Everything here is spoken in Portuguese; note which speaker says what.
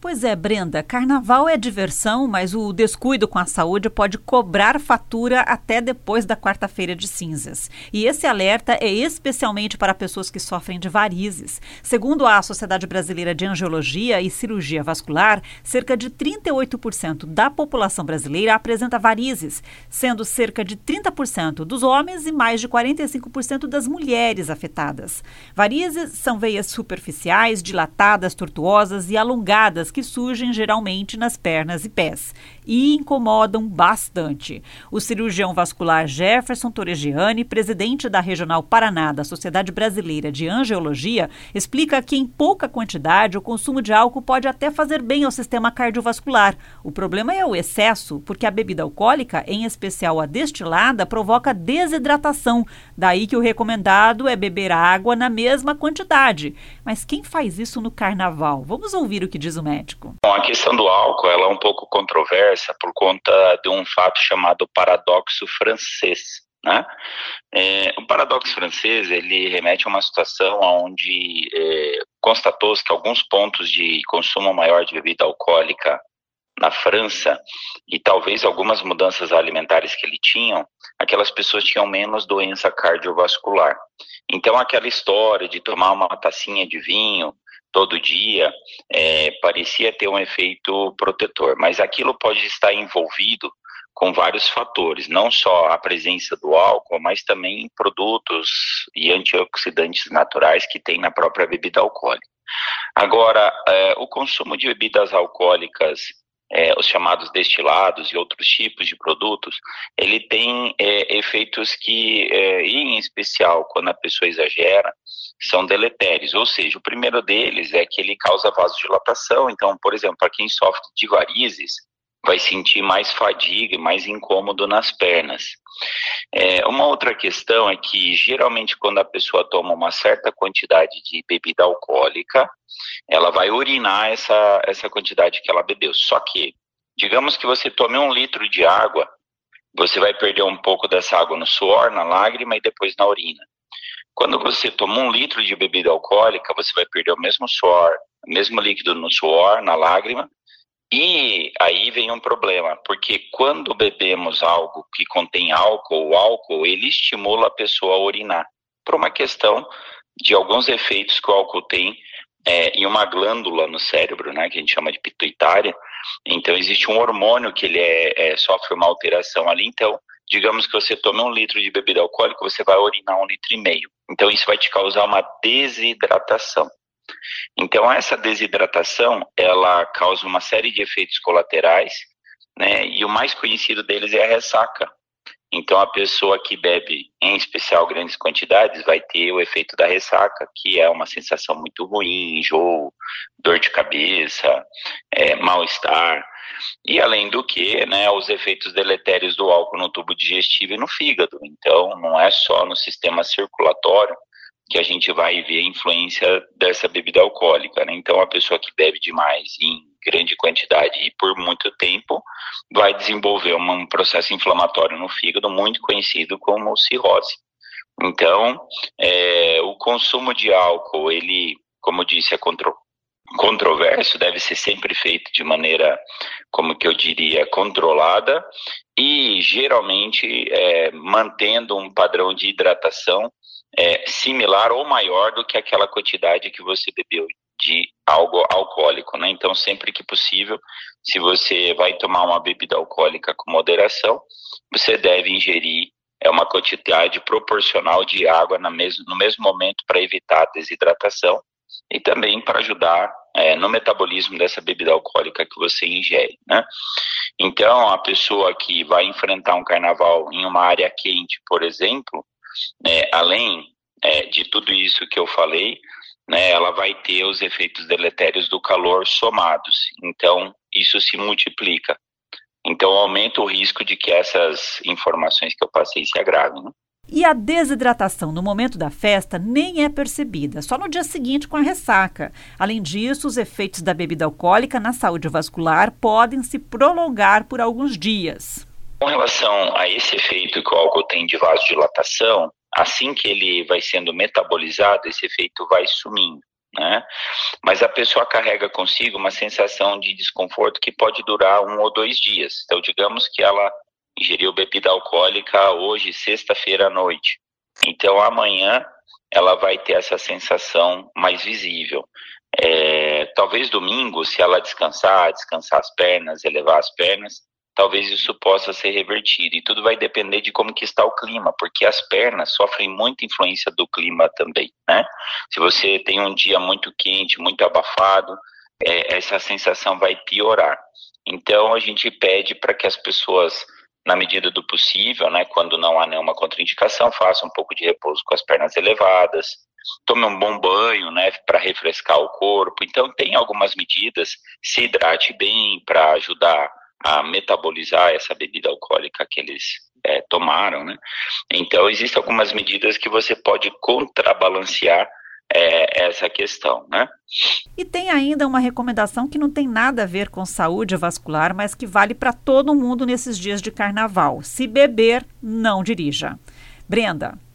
Speaker 1: Pois é, Brenda, carnaval é diversão, mas o descuido com a saúde pode cobrar fatura até depois da quarta-feira de cinzas. E esse alerta é especialmente para pessoas que sofrem de varizes. Segundo a Sociedade Brasileira de Angiologia e Cirurgia Vascular, cerca de 38% da população brasileira apresenta varizes, sendo cerca de 30% dos homens e mais de 45% das mulheres afetadas. Varizes são veias superficiais, dilatadas, tortuosas e alongadas que surgem geralmente nas pernas e pés e incomodam bastante. O cirurgião vascular Jefferson Torregiani, presidente da Regional Paraná da Sociedade Brasileira de Angiologia, explica que em pouca quantidade o consumo de álcool pode até fazer bem ao sistema cardiovascular. O problema é o excesso, porque a bebida alcoólica, em especial a destilada, provoca desidratação. Daí que o recomendado é beber água na mesma quantidade. Mas quem faz isso no carnaval? Vamos ouvir o que diz o médico.
Speaker 2: Bom, a questão do álcool ela é um pouco controversa por conta de um fato chamado paradoxo francês, né? O paradoxo francês ele remete a uma situação onde constatou-se que alguns pontos de consumo maior de bebida alcoólica na França e talvez algumas mudanças alimentares que ele tinham, aquelas pessoas tinham menos doença cardiovascular. Então aquela história de tomar uma tacinha de vinho todo dia parecia ter um efeito protetor, mas aquilo pode estar envolvido com vários fatores, não só a presença do álcool, mas também produtos e antioxidantes naturais que tem na própria bebida alcoólica. Agora, o consumo de bebidas alcoólicas, os chamados destilados e outros tipos de produtos, ele tem efeitos que, em especial quando a pessoa exagera, são deletérios. Ou seja, o primeiro deles é que ele causa vasodilatação. Então, por exemplo, para quem sofre de varizes, vai sentir mais fadiga e mais incômodo nas pernas. Uma outra questão é que, geralmente, quando a pessoa toma uma certa quantidade de bebida alcoólica, ela vai urinar essa quantidade que ela bebeu. Só que, digamos que você tome 1 litro de água, você vai perder um pouco dessa água no suor, na lágrima e depois na urina. Quando você toma 1 litro de bebida alcoólica, você vai perder o mesmo suor, o mesmo líquido no suor, na lágrima. E aí vem um problema, porque quando bebemos algo que contém álcool, o álcool ele estimula a pessoa a urinar, por uma questão de alguns efeitos que o álcool tem em uma glândula no cérebro, né, que a gente chama de pituitária. Então existe um hormônio que ele sofre uma alteração ali. Então, digamos que você tome 1 litro de bebida alcoólica, você vai urinar 1,5 litro. Então isso vai te causar uma desidratação. Então essa desidratação, ela causa uma série de efeitos colaterais, né? E o mais conhecido deles é a ressaca. Então a pessoa que bebe, em especial grandes quantidades, vai ter o efeito da ressaca, que é uma sensação muito ruim, enjoo, dor de cabeça, mal-estar. E além do que, né, os efeitos deletérios do álcool no tubo digestivo e no fígado. Então não é só no sistema circulatório que a gente vai ver a influência dessa bebida alcoólica, né? Então a pessoa que bebe demais em grande quantidade e por muito tempo vai desenvolver um processo inflamatório no fígado muito conhecido como cirrose. Então o consumo de álcool, ele, como eu disse, é controverso, deve ser sempre feito de maneira, como que eu diria, controlada e geralmente mantendo um padrão de hidratação similar ou maior do que aquela quantidade que você bebeu de algo alcoólico, né? Então, sempre que possível, se você vai tomar uma bebida alcoólica com moderação, você deve ingerir uma quantidade proporcional de água no mesmo momento para evitar a desidratação e também para ajudar no metabolismo dessa bebida alcoólica que você ingere, né? Então, a pessoa que vai enfrentar um carnaval em uma área quente, por exemplo, além de tudo isso que eu falei, né, ela vai ter os efeitos deletérios do calor somados. Então, isso se multiplica. Então, aumenta o risco de que essas informações que eu passei se agravem, né?
Speaker 1: E a desidratação no momento da festa nem é percebida, só no dia seguinte com a ressaca. Além disso, os efeitos da bebida alcoólica na saúde vascular podem se prolongar por alguns dias.
Speaker 2: Com relação a esse efeito que o álcool tem de vasodilatação, assim que ele vai sendo metabolizado, esse efeito vai sumindo. né? Mas a pessoa carrega consigo uma sensação de desconforto que pode durar 1 ou 2 dias. Então, digamos que ela ingeriu bebida alcoólica hoje, sexta-feira à noite. Então, amanhã ela vai ter essa sensação mais visível. Talvez domingo, se ela descansar as pernas, elevar as pernas, talvez isso possa ser revertido. E tudo vai depender de como que está o clima, porque as pernas sofrem muita influência do clima também, né? Se você tem um dia muito quente, muito abafado, essa sensação vai piorar. Então, a gente pede para que as pessoas, na medida do possível, né, quando não há nenhuma contraindicação, façam um pouco de repouso com as pernas elevadas, tome um bom banho, né, para refrescar o corpo. Então, tem algumas medidas, se hidrate bem para ajudar a metabolizar essa bebida alcoólica que eles tomaram, né? Então, existem algumas medidas que você pode contrabalancear essa questão, né?
Speaker 1: E tem ainda uma recomendação que não tem nada a ver com saúde vascular, mas que vale para todo mundo nesses dias de carnaval. Se beber, não dirija. Brenda.